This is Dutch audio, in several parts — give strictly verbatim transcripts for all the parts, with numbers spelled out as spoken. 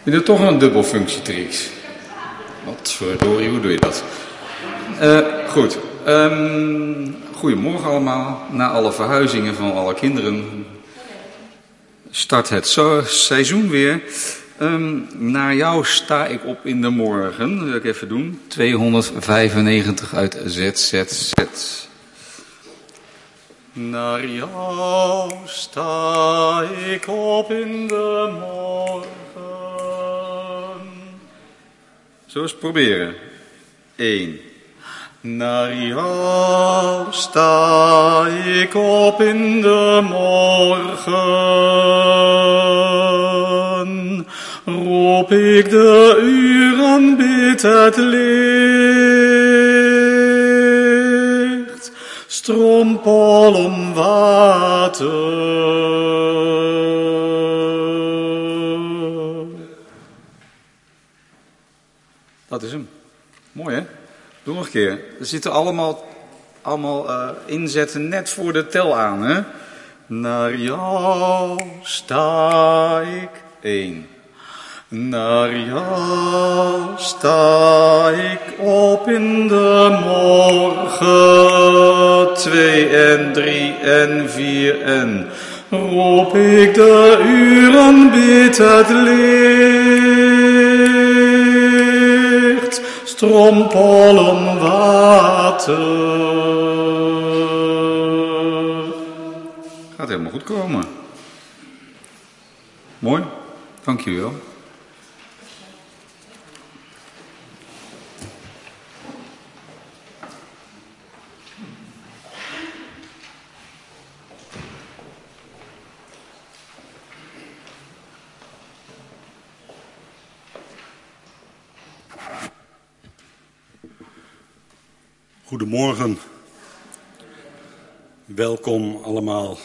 Je doet toch een dubbelfunctietrix. Wat verdorie, hoe doe je dat? Uh, goed. Um, goedemorgen allemaal. Na alle verhuizingen van alle kinderen start het so- seizoen weer. Um, naar jou sta ik op in de morgen. Dat wil ik even doen. tweehonderdvijfennegentig uit Z Z Z. Naar jou sta ik op in de morgen. Zullen we eens proberen? Eén. Naar jou sta ik op in de morgen. Roep ik de uren, bid het licht. Strompel om water. Dat is hem. Mooi, hè? Doe nog een keer. Er zitten allemaal, allemaal uh, inzetten net voor de tel aan, hè? Naar jou sta ik. Eén. Naar jou sta ik op in de morgen. Twee en drie en vier en roep ik de uren, bid het licht. Strompel om water. Gaat helemaal goed komen. Mooi, dank jullie wel. Goedemorgen. Welkom allemaal.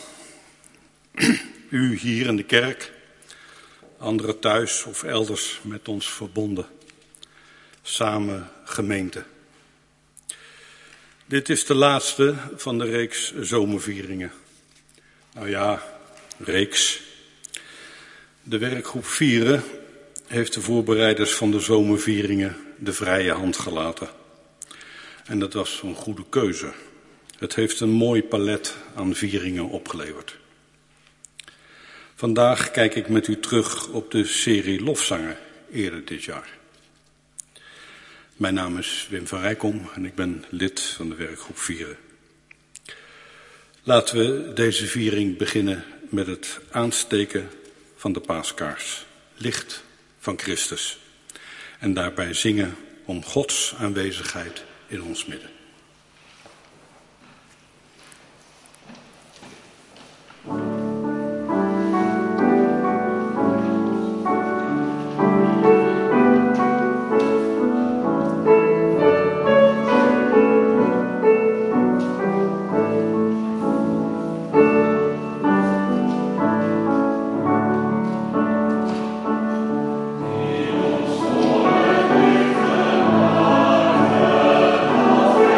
U hier in de kerk, anderen thuis of elders met ons verbonden. Samen gemeente. Dit is de laatste van de reeks zomervieringen. Nou ja, reeks. De werkgroep Vieren heeft de voorbereiders van de zomervieringen de vrije hand gelaten. En dat was een goede keuze. Het heeft een mooi palet aan vieringen opgeleverd. Vandaag kijk ik met u terug op de serie Lofzangen eerder dit jaar. Mijn naam is Wim van Rijkom en ik ben lid van de werkgroep Vieren. Laten we deze viering beginnen met het aansteken van de paaskaars. Licht van Christus. En daarbij zingen om Gods aanwezigheid in ons midden. Oh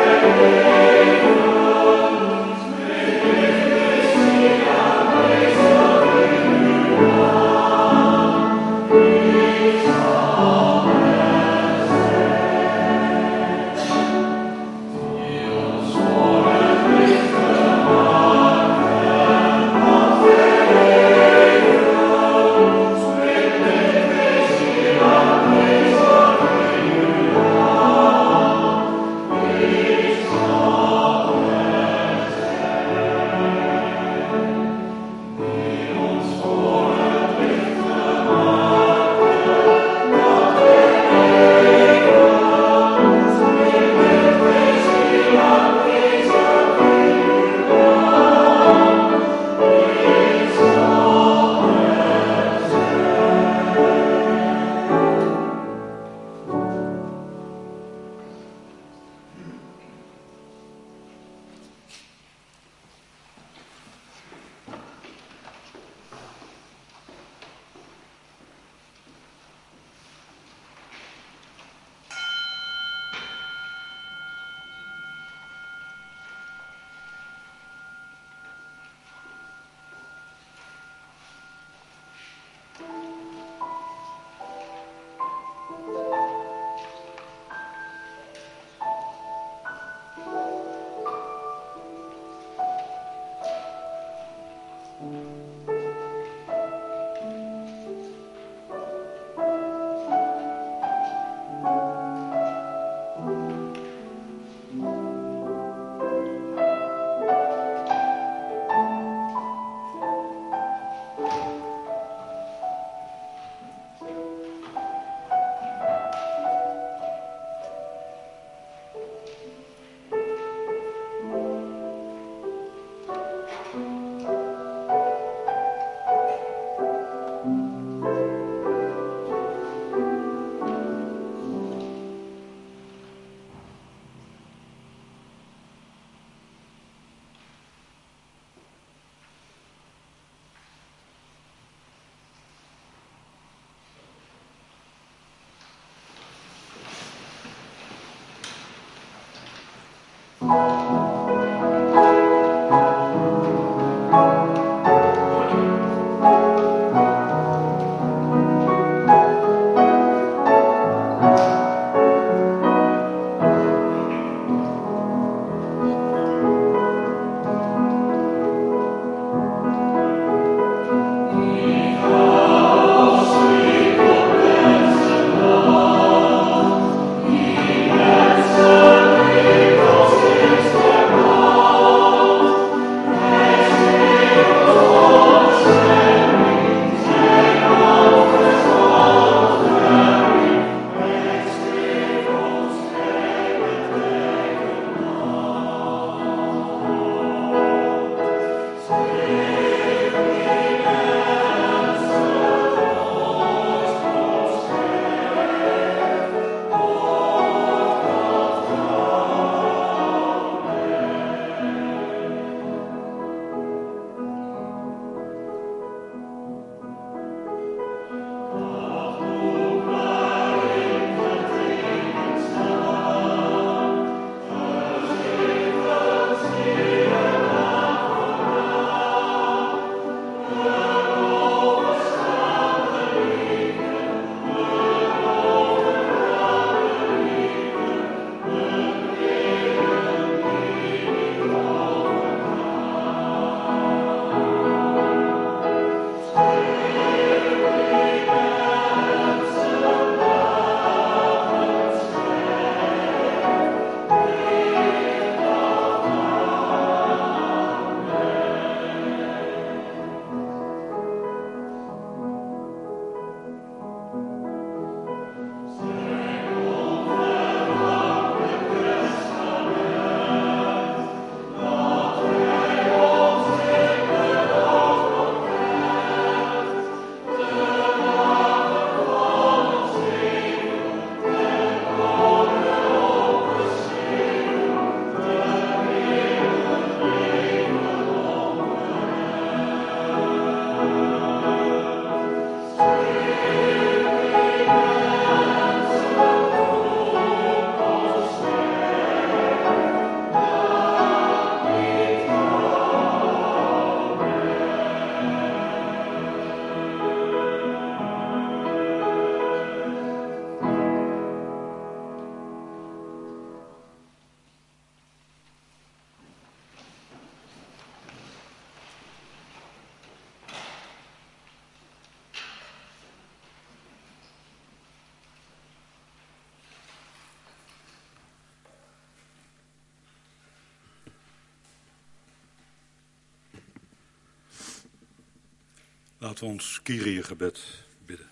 Laten we ons Kyrie-gebed bidden.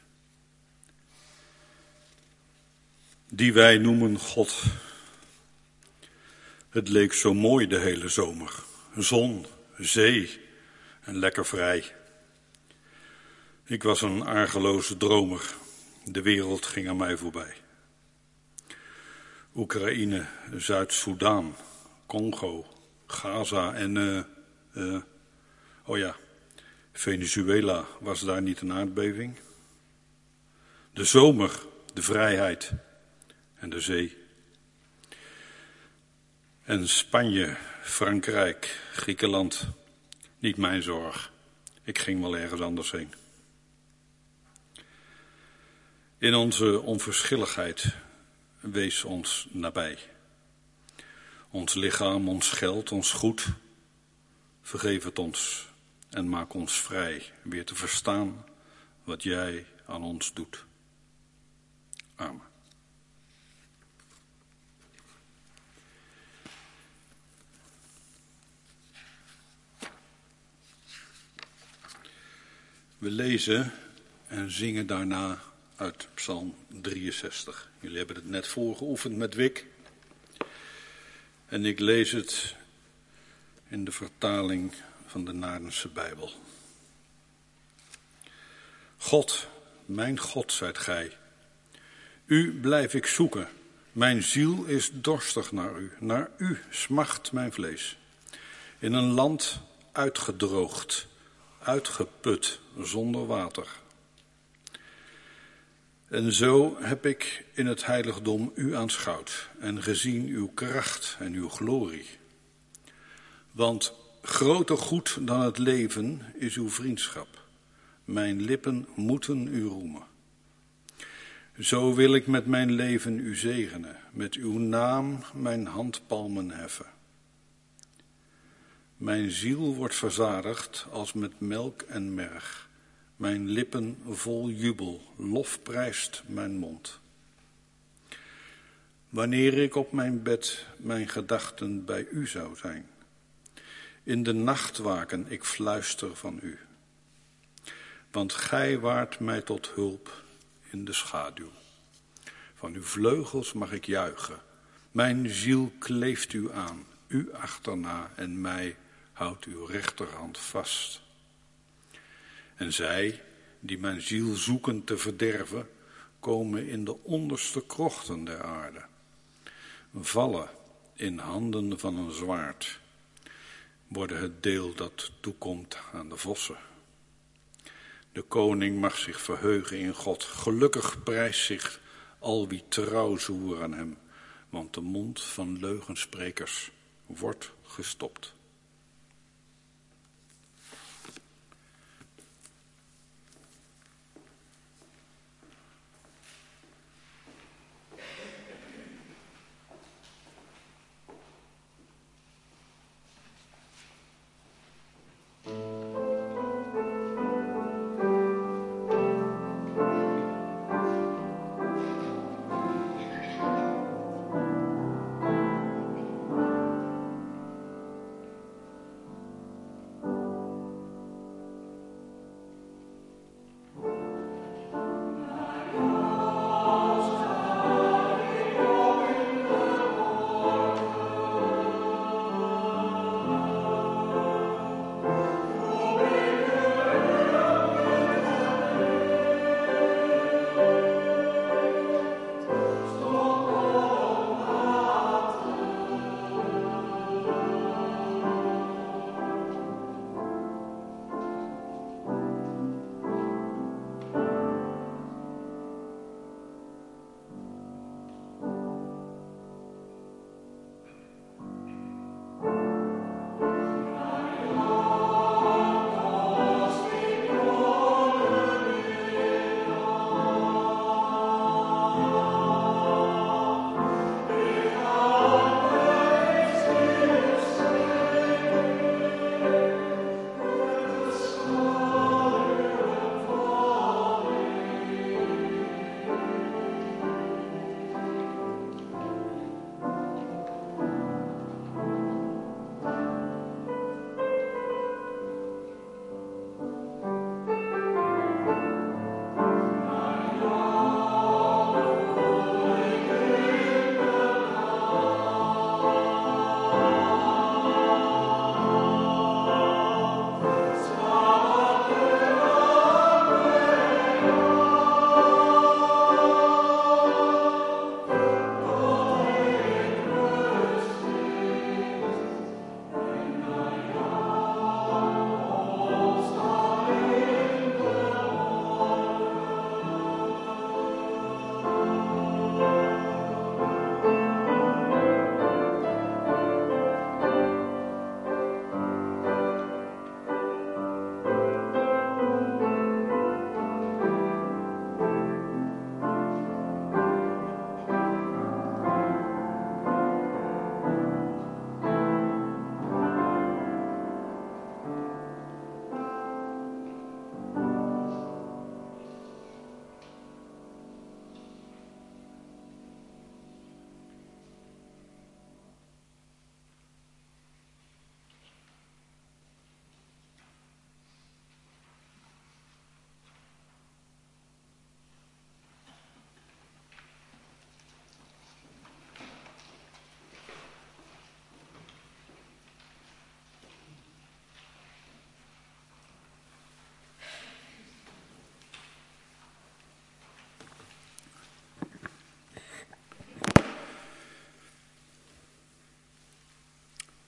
Die wij noemen God. Het leek zo mooi de hele zomer. Zon, zee en lekker vrij. Ik was een argeloze dromer. De wereld ging aan mij voorbij. Oekraïne, Zuid-Soedan, Congo, Gaza en... Uh, uh, oh ja... Venezuela, was daar niet een aardbeving? De zomer, de vrijheid en de zee. En Spanje, Frankrijk, Griekenland, niet mijn zorg. Ik ging wel ergens anders heen. In onze onverschilligheid wees ons nabij. Ons lichaam, ons geld, ons goed, vergeef het ons. En maak ons vrij weer te verstaan wat jij aan ons doet. Amen. We lezen en zingen daarna uit Psalm drieënzestig. Jullie hebben het net voorgeoefend met Wik. En ik lees het in de vertaling van de Naardense Bijbel. God, mijn God, zijt gij. U blijf ik zoeken. Mijn ziel is dorstig naar u. Naar u smacht mijn vlees. In een land uitgedroogd, uitgeput, zonder water. En zo heb ik in het heiligdom u aanschouwd en gezien uw kracht en uw glorie. Want groter goed dan het leven is uw vriendschap. Mijn lippen moeten u roemen. Zo wil ik met mijn leven u zegenen, met uw naam mijn handpalmen heffen. Mijn ziel wordt verzadigd als met melk en merg. Mijn lippen vol jubel, lof prijst mijn mond. Wanneer ik op mijn bed mijn gedachten bij u zou zijn. In de nachtwaken ik fluister van u. Want gij waart mij tot hulp in de schaduw. Van uw vleugels mag ik juichen. Mijn ziel kleeft u aan, u achterna en mij houdt uw rechterhand vast. En zij, die mijn ziel zoeken te verderven, komen in de onderste krochten der aarde. Vallen in handen van een zwaard. Worden het deel dat toekomt aan de vossen. De koning mag zich verheugen in God. Gelukkig prijst zich al wie trouw zwoer aan hem. Want de mond van leugensprekers wordt gestopt.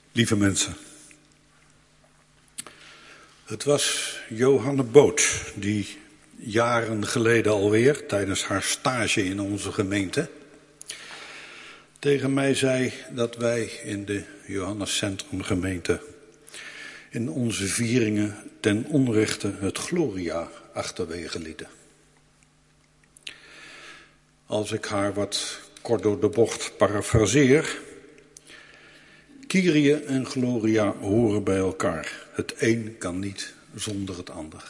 Lieve mensen, het was Johanne Boot die jaren geleden alweer, tijdens haar stage in onze gemeente, tegen mij zei dat wij in de Johannes Centrum gemeente in onze vieringen ten onrechte het Gloria achterwege lieten. Als ik haar wat kort door de bocht parafraseer, Kyrie en Gloria horen bij elkaar. Het een kan niet zonder het ander.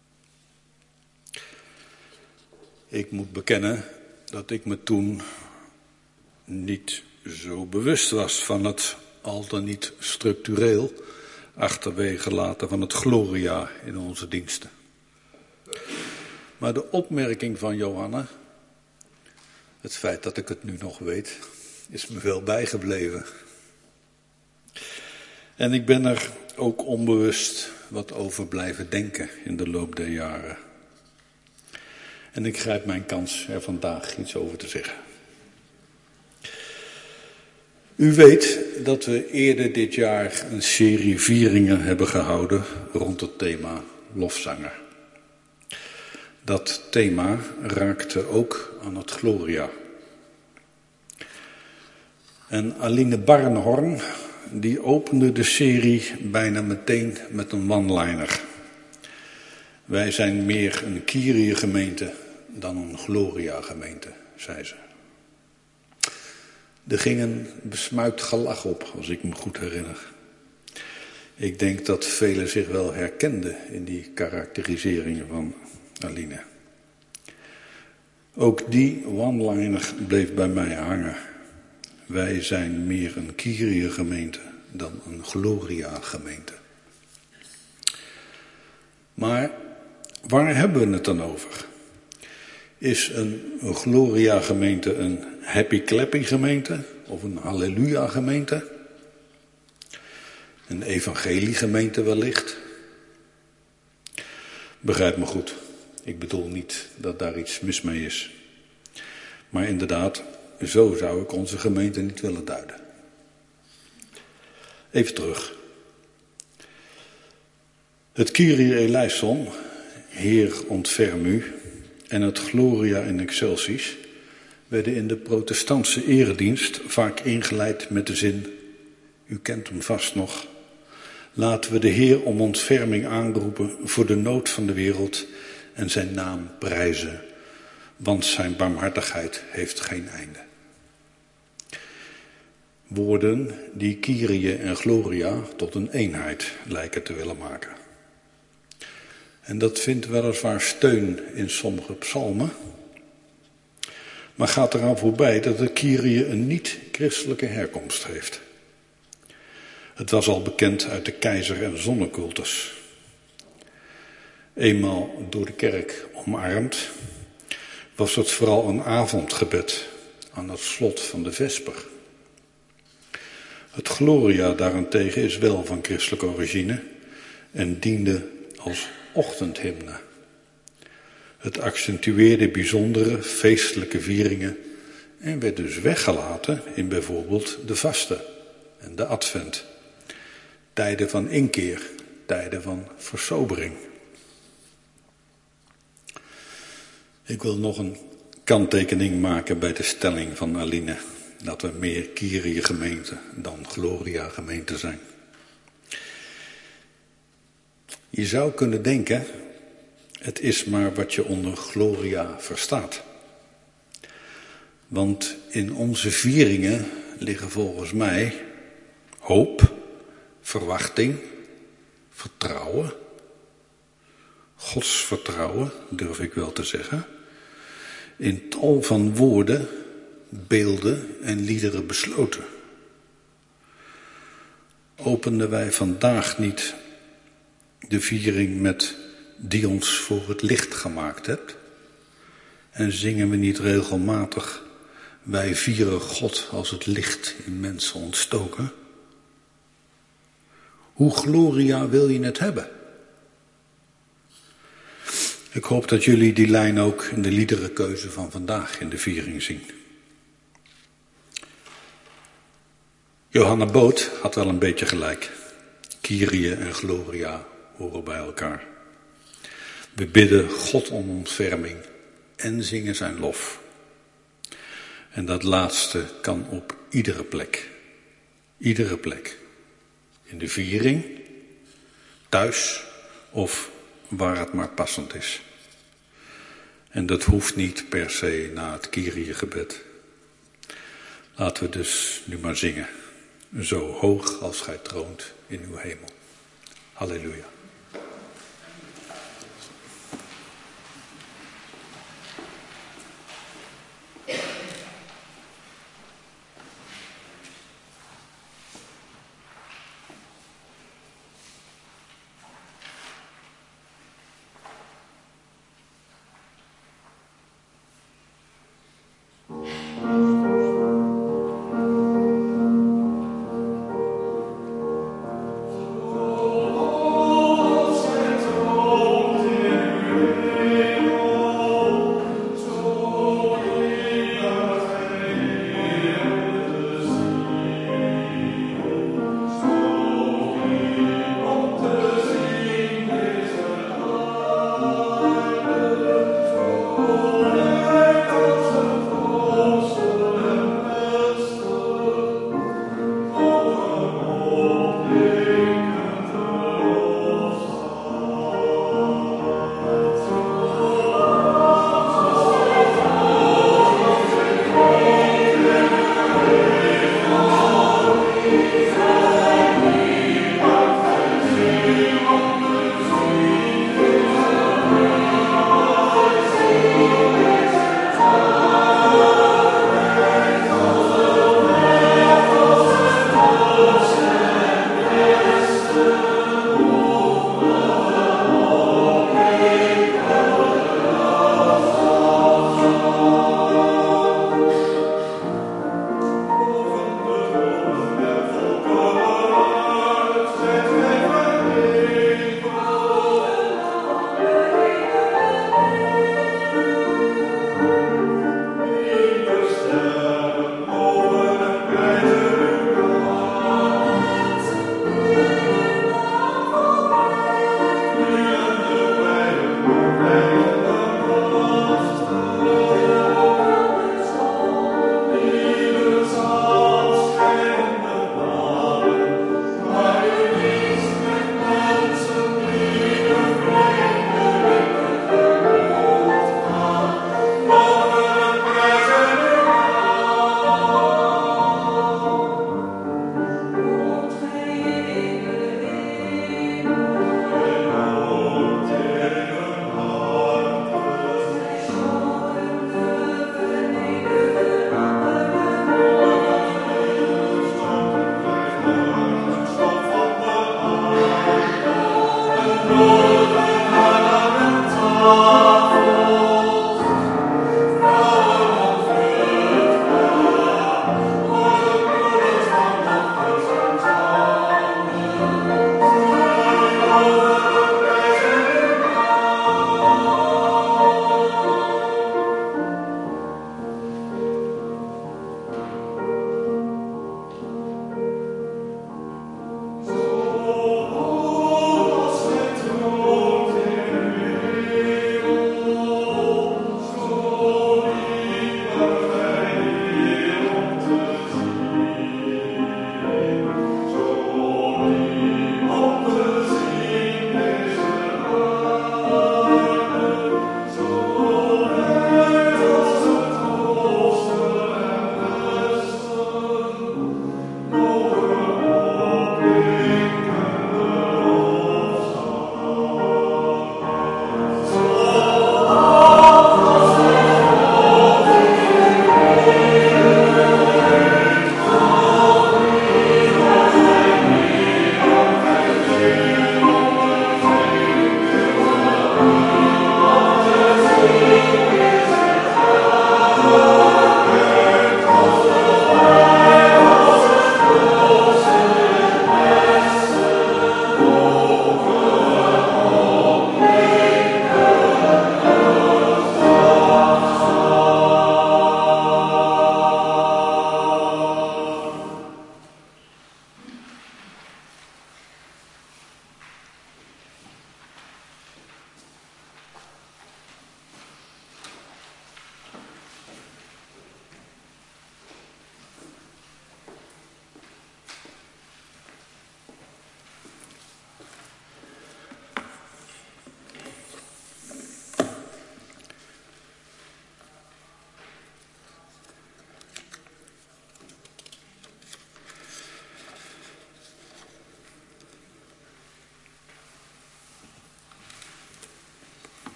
Ik moet bekennen dat ik me toen niet zo bewust was van het al dan niet structureel achterwege laten van het Gloria in onze diensten. Maar de opmerking van Johanne, het feit dat ik het nu nog weet, is me wel bijgebleven. En ik ben er ook onbewust wat over blijven denken in de loop der jaren. En ik grijp mijn kans er vandaag iets over te zeggen. U weet dat we eerder dit jaar een serie vieringen hebben gehouden rond het thema lofzanger. Dat thema raakte ook aan het Gloria. En Aline Barnhorn, die opende de serie bijna meteen met een one-liner. Wij zijn meer een Kyrie-gemeente dan een Gloria-gemeente, zei ze. Er ging een besmuikt gelach op, als ik me goed herinner. Ik denk dat velen zich wel herkenden in die karakteriseringen van Aline. Ook die one-liner bleef bij mij hangen. Wij zijn meer een Kyrie-gemeente dan een Gloria-gemeente. Maar waar hebben we het dan over? Is een Gloria-gemeente een happy-clappy-gemeente of een halleluja-gemeente? Een evangelie-gemeente wellicht? Begrijp me goed, ik bedoel niet dat daar iets mis mee is. Maar inderdaad, zo zou ik onze gemeente niet willen duiden. Even terug. Het Kyrie eleison, Heer ontferm u, en het Gloria in excelsis werden in de protestantse eredienst vaak ingeleid met de zin, u kent hem vast nog, laten we de Heer om ontferming aanroepen voor de nood van de wereld en zijn naam prijzen, want zijn barmhartigheid heeft geen einde. Woorden die Kyrie en Gloria tot een eenheid lijken te willen maken. En dat vindt weliswaar steun in sommige psalmen, maar gaat eraan voorbij dat de Kyrie een niet-christelijke herkomst heeft. Het was al bekend uit de keizer- en zonnecultus. Eenmaal door de kerk omarmd, was het vooral een avondgebed aan het slot van de vesper. Het Gloria daarentegen is wel van christelijke origine en diende als ochtendhymne. Het accentueerde bijzondere feestelijke vieringen en werd dus weggelaten in bijvoorbeeld de vasten en de advent. Tijden van inkeer, tijden van versobering. Ik wil nog een kanttekening maken bij de stelling van Aline, dat we meer Kyrie-gemeente dan Gloria-gemeente zijn. Je zou kunnen denken, het is maar wat je onder Gloria verstaat. Want in onze vieringen liggen volgens mij hoop, verwachting, vertrouwen, godsvertrouwen, durf ik wel te zeggen, in tal van woorden, beelden en liederen besloten. Openden wij vandaag niet de viering met die ons voor het licht gemaakt hebt? En zingen we niet regelmatig, wij vieren God als het licht in mensen ontstoken? Hoe Gloria wil je het hebben? Ik hoop dat jullie die lijn ook in de liederenkeuze van vandaag in de viering zien. Johanna Boot had wel een beetje gelijk. Kyrie en Gloria horen bij elkaar. We bidden God om ontferming en zingen zijn lof. En dat laatste kan op iedere plek. Iedere plek. In de viering, thuis of waar het maar passend is. En dat hoeft niet per se na het Kyrie-gebed. Laten we dus nu maar zingen. Zo hoog als gij troont in uw hemel. Halleluja.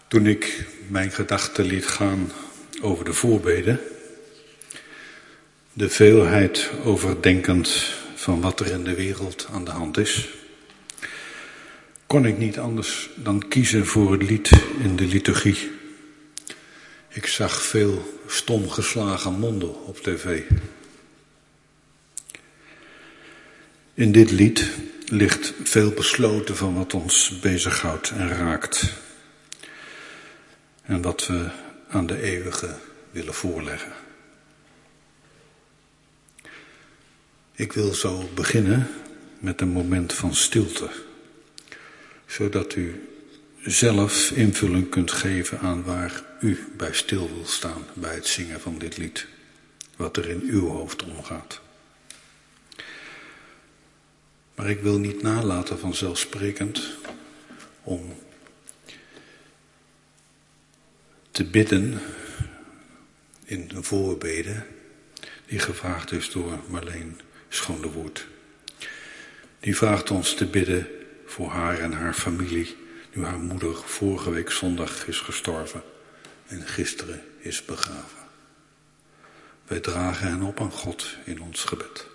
Toen ik mijn gedachten liet gaan over de voorbeden, de veelheid overdenkend van wat er in de wereld aan de hand is, kon ik niet anders dan kiezen voor het lied in de liturgie. Ik zag veel stomgeslagen monden op tv. In dit lied ligt veel besloten van wat ons bezighoudt en raakt. En wat we aan de eeuwige willen voorleggen. Ik wil zo beginnen met een moment van stilte. Zodat u zelf invulling kunt geven aan waar u bij stil wil staan bij het zingen van dit lied. Wat er in uw hoofd omgaat. Maar ik wil niet nalaten vanzelfsprekend om te bidden in een voorbede die gevraagd is door Marleen Schoondewoerd. Die vraagt ons te bidden voor haar en haar familie, nu haar moeder vorige week zondag is gestorven en gisteren is begraven. Wij dragen hen op aan God in ons gebed.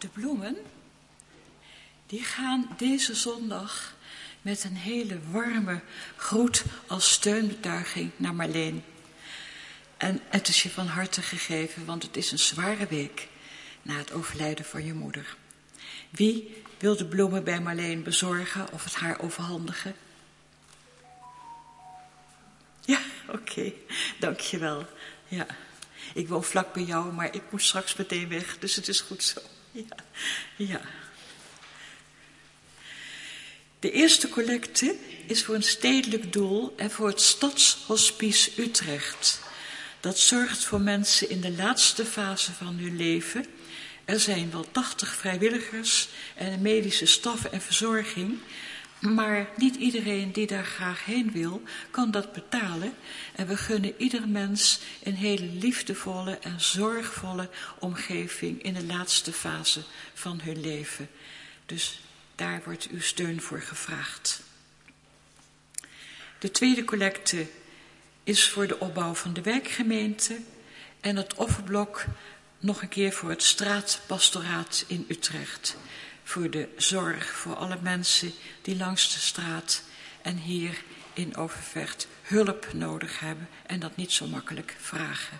de bloemen, die gaan deze zondag met een hele warme groet als steunbetuiging naar Marleen. En het is je van harte gegeven, want het is een zware week na het overlijden van je moeder. Wie wil de bloemen bij Marleen bezorgen of het haar overhandigen? Ja, oké, okay. Dankjewel. Ja. Ik woon vlak bij jou, maar ik moet straks meteen weg, dus het is goed zo. Ja, ja. De eerste collecte is voor een stedelijk doel en voor het Stadshospice Utrecht. Dat zorgt voor mensen in de laatste fase van hun leven. Er zijn wel tachtig vrijwilligers en een medische staf en verzorging. Maar niet iedereen die daar graag heen wil, kan dat betalen. En we gunnen ieder mens een hele liefdevolle en zorgvolle omgeving in de laatste fase van hun leven. Dus daar wordt uw steun voor gevraagd. De tweede collecte is voor de opbouw van de wijkgemeente en het offerblok nog een keer voor het straatpastoraat in Utrecht. Voor de zorg voor alle mensen die langs de straat en hier in Overvecht hulp nodig hebben en dat niet zo makkelijk vragen.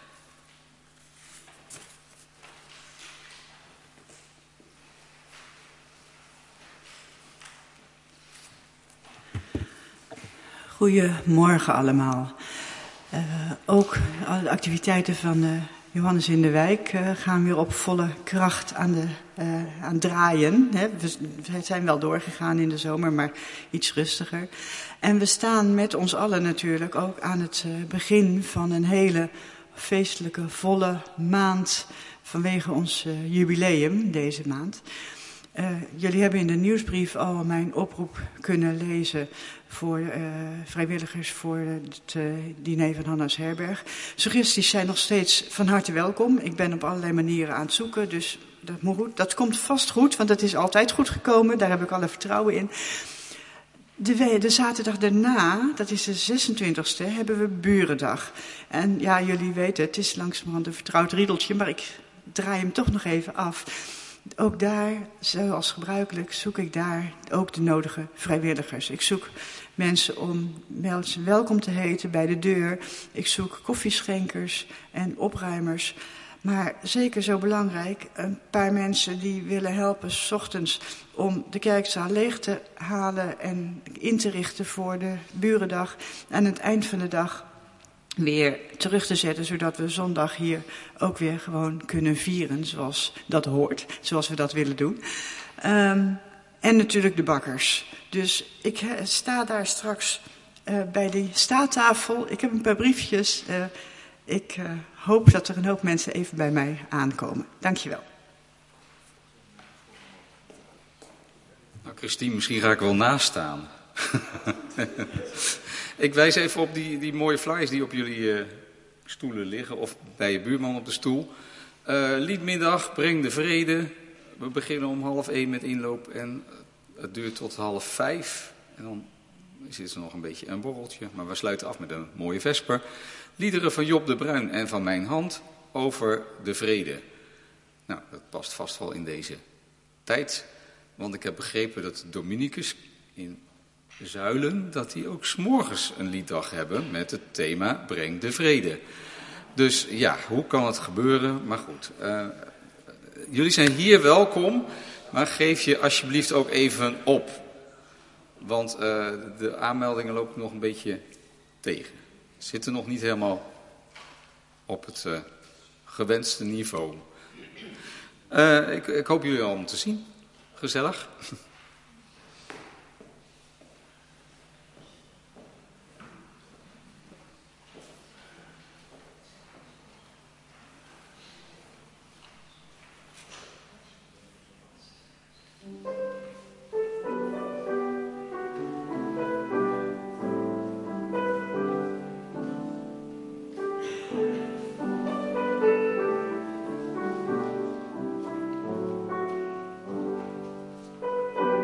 Goedemorgen allemaal. Uh, ook alle activiteiten van uh, Johannes in de Wijk uh, gaan weer op volle kracht aan, de, uh, aan draaien. Hè. We, we zijn wel doorgegaan in de zomer, maar iets rustiger. En we staan met ons allen natuurlijk ook aan het uh, begin van een hele feestelijke, volle maand vanwege ons uh, jubileum deze maand. Uh, jullie hebben in de nieuwsbrief al mijn oproep kunnen lezen voor uh, vrijwilligers voor het uh, diner van Hanna's Herberg. Suggesties zijn nog steeds van harte welkom. Ik ben op allerlei manieren aan het zoeken, dus dat moet goed. Dat komt vast goed, want dat is altijd goed gekomen. Daar heb ik alle vertrouwen in. De, de zaterdag daarna, dat is de zesentwintigste, hebben we Burendag. En ja, jullie weten, het is langzamerhand een vertrouwd riedeltje, maar ik draai hem toch nog even af. Ook daar, zoals gebruikelijk, zoek ik daar ook de nodige vrijwilligers. Ik zoek mensen om mensen welkom te heten bij de deur. Ik zoek koffieschenkers en opruimers. Maar zeker zo belangrijk, een paar mensen die willen helpen 's ochtends om de kerkzaal leeg te halen en in te richten voor de Burendag. Aan het eind van de dag weer terug te zetten, zodat we zondag hier ook weer gewoon kunnen vieren zoals dat hoort, zoals we dat willen doen. Um, en natuurlijk de bakkers. Dus ik uh, sta daar straks uh, bij die staattafel. Ik heb een paar briefjes. Uh, ik uh, hoop dat er een hoop mensen even bij mij aankomen. Dankjewel. Nou, Christine, misschien ga ik wel naast staan. Ik wijs even op die, die mooie flyers die op jullie uh, stoelen liggen, of bij je buurman op de stoel. Uh, liedmiddag, breng de vrede. We beginnen om half één met inloop en het duurt tot half vijf. En dan is er nog een beetje een borreltje, maar we sluiten af met een mooie vesper. Liederen van Job de Bruin en van Mijn Hand over de vrede. Nou, dat past vast wel in deze tijd, want ik heb begrepen dat Dominicus in Zuilen, dat die ook 's morgens een lieddag hebben met het thema Breng de vrede. Dus ja, hoe kan het gebeuren? Maar goed, uh, jullie zijn hier welkom, maar geef je alsjeblieft ook even op. Want uh, de aanmeldingen lopen nog een beetje tegen. Zitten nog niet helemaal op het uh, gewenste niveau. Uh, ik, ik hoop jullie allemaal te zien. Gezellig. Thank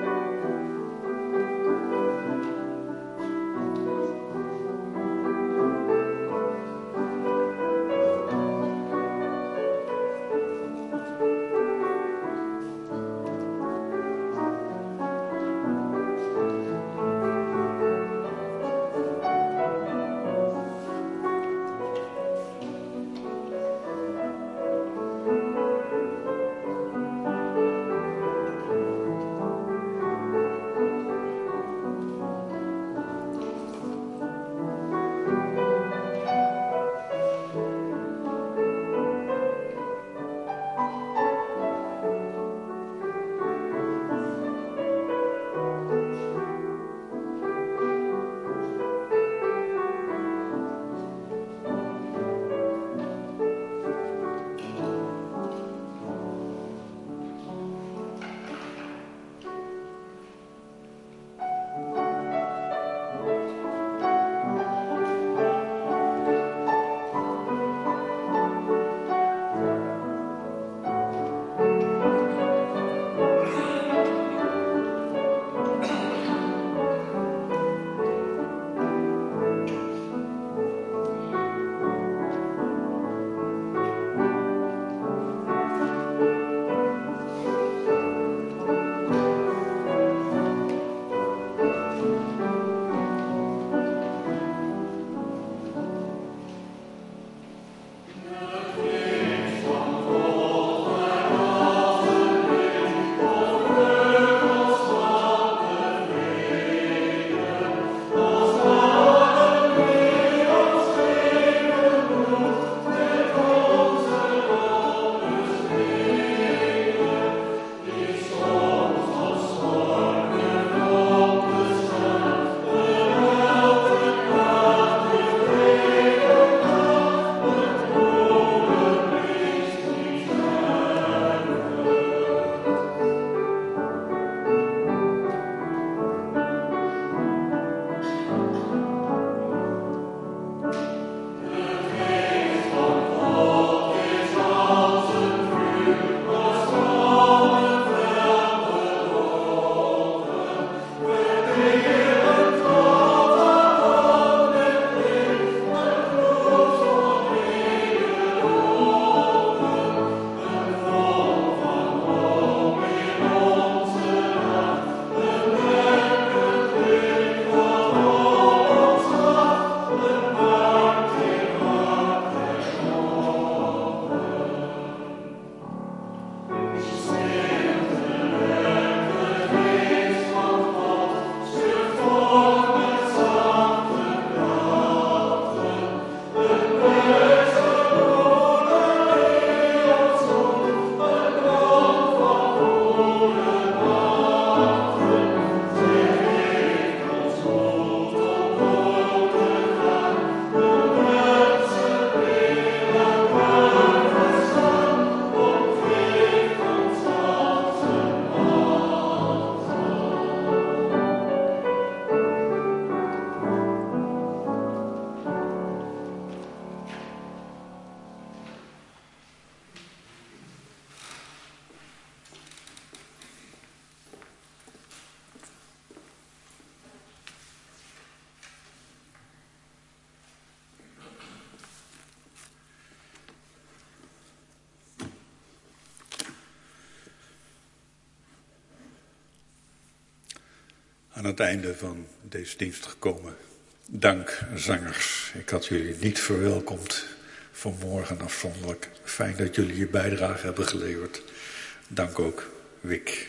aan het einde van deze dienst gekomen. Dank, zangers. Ik had jullie niet verwelkomd vanmorgen afzonderlijk. Fijn dat jullie je bijdrage hebben geleverd. Dank ook, Wik.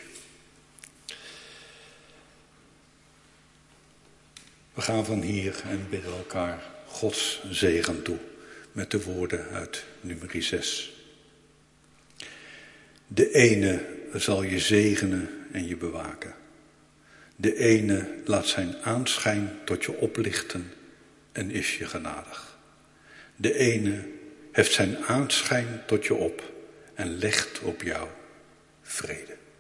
We gaan van hier en bidden elkaar Gods zegen toe met de woorden uit nummer zes. De ene zal je zegenen en je bewaken. De ene laat zijn aanschijn tot je oplichten en is je genadig. De ene heft zijn aanschijn tot je op en legt op jou vrede.